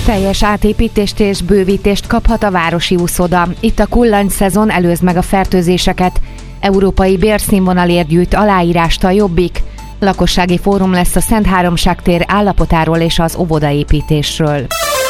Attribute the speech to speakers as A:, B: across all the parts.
A: Teljes átépítést és bővítést kaphat a városi úszoda. Itt a kullancs szezon, előzd meg a fertőzéseket. Európai bérszínvonalért gyűjt aláírást a Jobbik. Lakossági fórum lesz a Szent Háromság tér állapotáról és az óvodaépítésről.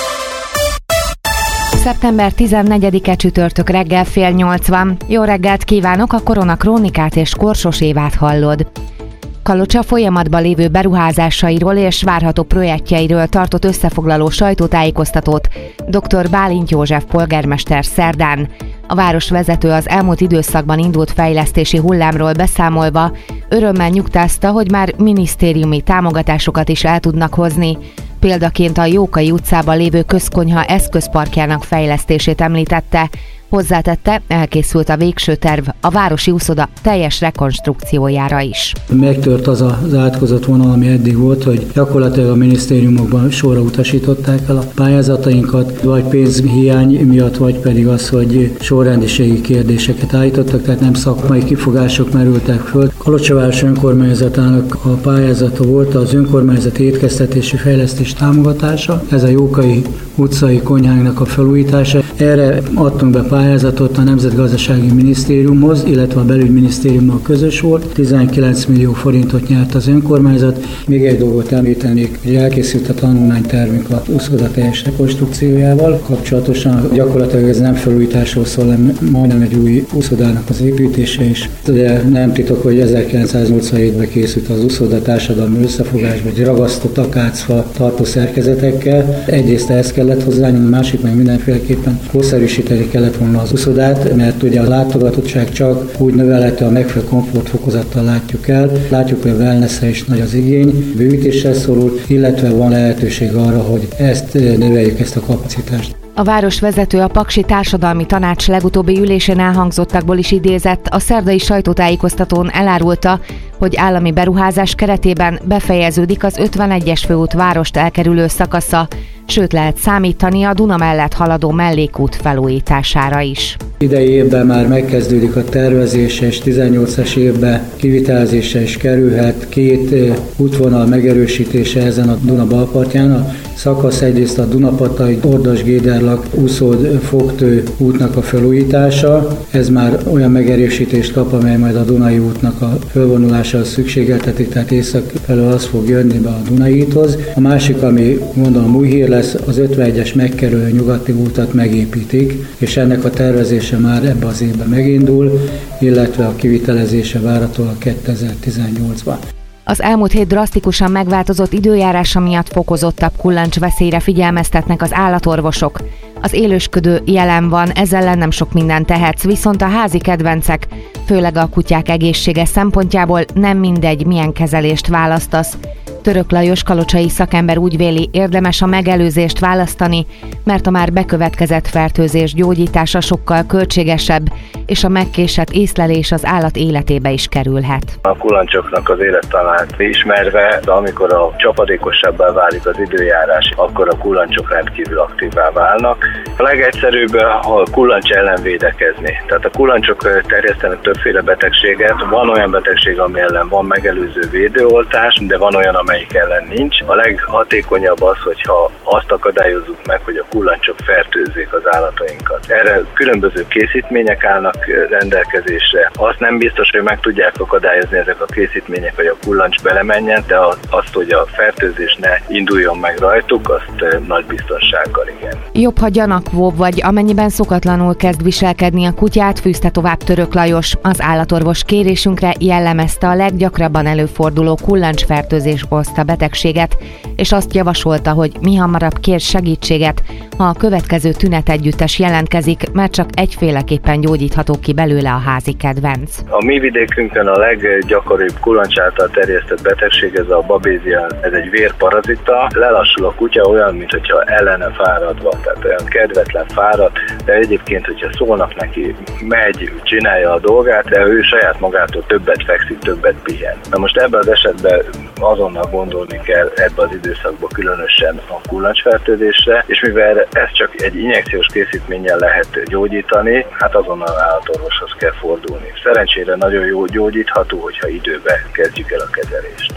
A: Szeptember 14-e csütörtök reggel 7:30. Jó reggelt kívánok, a Korona Krónikát és Korsos Évát hallod. Kalocsa folyamatban lévő beruházásairól és várható projektjeiről tartott összefoglaló sajtótájékoztatót dr. Bálint József polgármester szerdán. A városvezető az elmúlt időszakban indult fejlesztési hullámról beszámolva örömmel nyugtázta, hogy már minisztériumi támogatásokat is el tudnak hozni. Példaként a Jókai utcában lévő közkonyha eszközparkjának fejlesztését említette. Hozzátette, elkészült a végső terv a városi úszoda teljes rekonstrukciójára is.
B: Megtört az átkozott vonal, ami eddig volt, hogy gyakorlatilag a minisztériumokban sorra utasították el a pályázatainkat, vagy pénzhiány miatt, vagy pedig az, hogy sorrendiségi kérdéseket állítottak, tehát nem szakmai kifogások merültek föl. Kalocsa város önkormányzatának a pályázata volt az önkormányzati étkeztetési fejlesztés támogatása, ez a Jókai utcai konyhánknak a felújítása. Erre adtunk be pályázatot a Nemzetgazdasági Minisztériumhoz, illetve a Belügyminisztériummal közös volt. 19 millió forintot nyert az önkormányzat. Még egy dolgot említenék, hogy elkészült a tanulmánytervünk a úszoda teljes rekonstrukciójával. Kapcsolatosan gyakorlatilag ez nem felújításról szól, hanem majdnem egy új úszodának az építése is. De nem titok, hogy 1987-ben készült az úszoda társadalmi összefogásba, egy ragasztott akácfa tartó szerkezetekkel. Egyrészt ezt kellett hozzányúlni, másik meg mindenféleképpen korszerűsíteni kellett volna az úszodát, mert ugye a látogatottság csak úgy növelhető, a megfelelő komfortfokozattal látjuk el. Látjuk, hogy a wellnessre is nagy az igény, bővítéssel szorul, illetve van lehetőség arra, hogy ezt növeljük, ezt a kapacitást.
A: A városvezető a Paksi Társadalmi Tanács legutóbbi ülésén elhangzottakból is idézett, a szerdai sajtótájékoztatón elárulta, hogy állami beruházás keretében befejeződik az 51-es főút várost elkerülő szakasza, sőt lehet számítani a Duna mellett haladó mellékút felújítására is.
B: Idei évben már megkezdődik a tervezése, és 18-as évben kivitelezésre is kerülhet 2 útvonal megerősítése ezen a Duna balpartján. A szakasz egyrészt a Dunapatai, Ordas-Géderlak, Úszód-Fogtő útnak a felújítása. Ez már olyan megerősítést kap, amely majd a Dunai útnak a fölvonulásához szükségeltetik, tehát észak felől az fog jönni be a Dunai úthoz. A másik, ami gondolom új hír lesz, az 51-es megkerülő nyugati útat megépítik, és ennek a tervezése már ebbe az évben megindul, illetve a kivitelezése várhatóan 2018-ban.
A: Az elmúlt hét drasztikusan megváltozott időjárása miatt fokozottabb kullancsveszélyre figyelmeztetnek az állatorvosok. Az élősködő jelen van, ezzel ellen nem sok mindent tehetsz, viszont a házi kedvencek, főleg a kutyák egészsége szempontjából nem mindegy, milyen kezelést választasz. Török Lajos kalocsai szakember úgy véli, érdemes a megelőzést választani, mert a már bekövetkezett fertőzés gyógyítása sokkal költségesebb, és a megkésett észlelés az állat életébe is kerülhet.
C: A kullancsoknak az élettanát ismerve, de amikor a csapadékosabbá válik az időjárás, akkor a kullancsok rendkívül aktívá válnak. A legegyszerűbb a kullancs ellen védekezni. Tehát a kullancsok terjesztenek többféle betegséget. Van olyan betegség, ami ellen van megelőző védőoltás, de van olyan, amelyik ellen nincs. A leghatékonyabb az, hogyha azt akadályozzuk meg, hogy a kullancsok fertőzzék az állatainkat. Erre különböző készítmények állnak rendelkezésre. Azt nem biztos, hogy meg tudják akadályozni ezek a készítmények, hogy a kullancs belemenjen, de azt, hogy a fertőzés ne induljon meg rajtuk, azt nagy biztonsággal igen.
A: Jobb, ha gyanakvóbb vagy, amennyiben szokatlanul kezd viselkedni a kutyát, fűzte tovább Török Lajos. Az állatorvos kérésünkre jellemezte a leggyakrabban előforduló kullancsfertőzés okozta betegséget, és azt javasolta, hogy mihamarabb kér segítséget, ha a következő tünetegyüttes jelentkezik, mert csak egyféleképpen gyógyítható ki belőle a házi kedvenc.
C: A mi vidékünkön a leggyakoribb kullancs által terjesztett betegség, ez a babézia, ez egy vérparazita. Lelassul a kutya olyan, mintha ellene fáradva, tehát olyan kedvetlen fáradt, de egyébként, hogyha szólnak neki, megy, csinálja a dolgát, de ő saját magától többet fekszik, többet pihen. Na most ebben az esetben azonnal gondolni kell ebbe az időszakban különösen a kullancsfertőzésre, és mivel ezt csak egy injekciós készítménnyel lehet gyógyítani, hát azonnal állatorvoshoz kell fordulni. Szerencsére nagyon jó gyógyítható, hogyha időben kezdjük el a kezelést.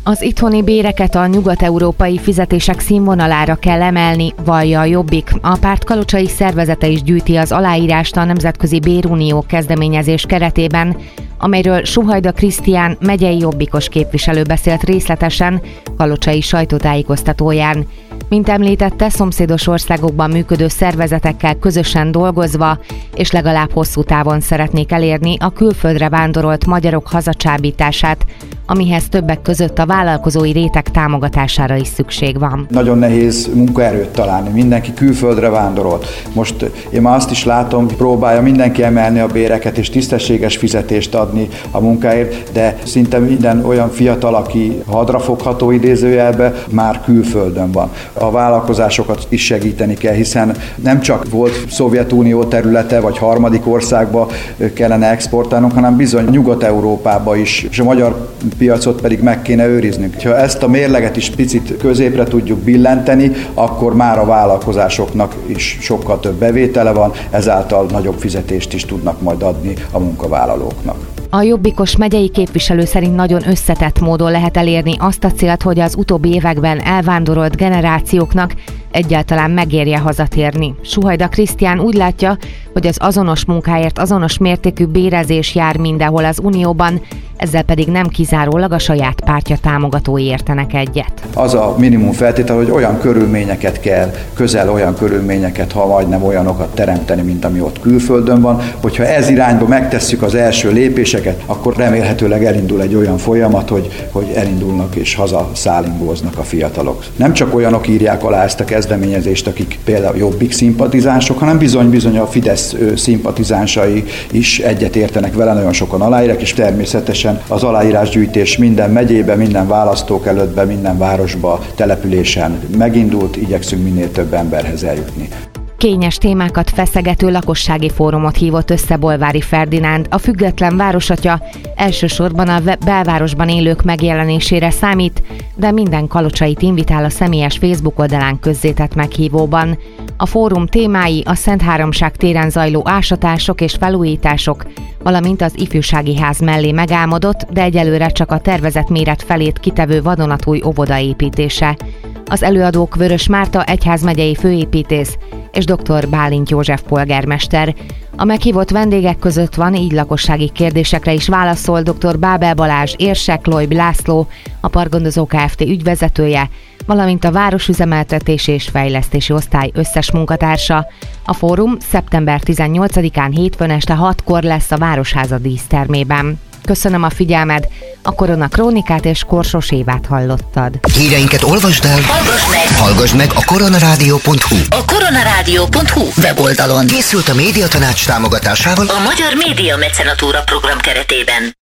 A: Az itthoni béreket a nyugat-európai fizetések színvonalára kell emelni, vallja a Jobbik. A párt kalocsai szervezete is gyűjti az aláírást a Nemzetközi Bérunió kezdeményezés keretében, amelyről Suhajda Krisztián megyei jobbikos képviselő beszélt részletesen kalocsai sajtótájékoztatóján. Mint említette, szomszédos országokban működő szervezetekkel közösen dolgozva, és legalább hosszú távon szeretnék elérni a külföldre vándorolt magyarok hazacsábítását, amihez többek között a vállalkozói réteg támogatására is szükség van.
D: Nagyon nehéz munkaerőt találni, mindenki külföldre vándorolt. Most én már azt is látom, próbálja mindenki emelni a béreket és tisztességes fizetést adni a munkáért, de szinte minden olyan fiatal, aki hadrafogható idézőjelbe, már külföldön van. A vállalkozásokat is segíteni kell, hiszen nem csak volt Szovjetunió területe, vagy harmadik országba kellene exportálnunk, hanem bizony Nyugat-Európába is, és a magyar piacot pedig meg kéne őriznünk. Ha ezt a mérleget is picit középre tudjuk billenteni, akkor már a vállalkozásoknak is sokkal több bevétele van, ezáltal nagyobb fizetést is tudnak majd adni a munkavállalóknak.
A: A jobbikos megyei képviselő szerint nagyon összetett módon lehet elérni azt a célt, hogy az utóbbi években elvándorolt generációknak egyáltalán megérje hazatérni. Suhajda Krisztián úgy látja, hogy az azonos munkáért azonos mértékű bérezés jár mindenhol az Unióban, ezzel pedig nem kizárólag a saját pártja támogatói értenek egyet.
D: Az a minimum feltétel, hogy olyan körülményeket kell, közel olyan körülményeket, ha majdnem olyanokat teremteni, mint ami ott külföldön van, hogyha ez irányba megtesszük az első lépéseket, akkor remélhetőleg elindul egy olyan folyamat, hogy elindulnak és hazaszállingóznak a fiatalok. Nem csak olyanok írják alá ezt a kezdeményezést, akik például Jobbik szimpatizánsok, hanem bizony a Fidesz szimpatizánsai is egyet értenek vele, nagyon sokan aláírják, és természetesen az aláírásgyűjtés minden megyébe, minden választókerületbe, minden városba, településen megindult, igyekszünk minél több emberhez eljutni.
A: Kényes témákat feszegető lakossági fórumot hívott össze Bolvári Ferdinánd. A független városatya elsősorban a belvárosban élők megjelenésére számít, de minden kalocsait invitál a személyes Facebook oldalán közzétett meghívóban. A fórum témái a Szent Háromság téren zajló ásatások és felújítások, valamint az ifjúsági ház mellé megálmodott, de egyelőre csak a tervezett méret felét kitevő vadonatúj óvoda építése. Az előadók Vörös Márta egyházmegyei főépítész és dr. Bálint József polgármester. A meghívott vendégek között van, így lakossági kérdésekre is válaszol dr. Bábel Balázs, Érsek Lojb László, a Parkgondozó Kft. Ügyvezetője, valamint a Városüzemeltetési és Fejlesztési Osztály összes munkatársa. A fórum szeptember 18-án hétfőn este 6-kor lesz a Városháza dísztermében. Köszönöm a figyelmed, a Korona Krónikát és Korsos Évát hallottad.
E: Híreinket olvasd el, hallgass meg a koronarádió.hu.
F: A koronarádió.hu weboldalon.
E: Készült a Médiatanács támogatásával
F: a Magyar Média Mecenatúra program keretében.